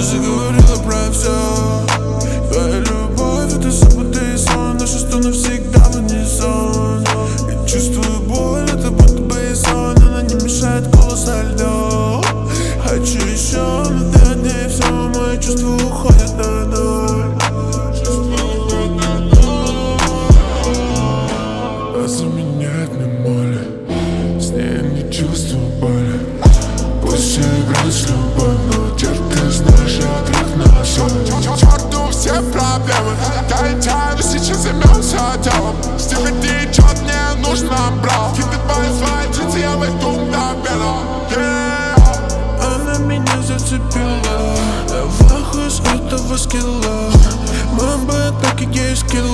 заговорила про все. Твоя любовь — это забытый сон. Наши стоны всегда в унисон. Я чувствую боль, это будто бы сон. Она не мешает голос со льдом. Хочу еще, но ты от ней все. Мои чувства уходят на ноль. Она заменяет мне моли. С ней я не чувствую боли. Пусть я играю с любовью, но теперь ты знаешь, я отрыв на соль. Черту все проблемы, я и тяну, сейчас займемся делом. С тебя течет, мне нужно брал. Кидай свои джинсы, я войду мгновенно. Она меня зацепила. Давай хуй с этого скилла. Мы бы так и есть скилла.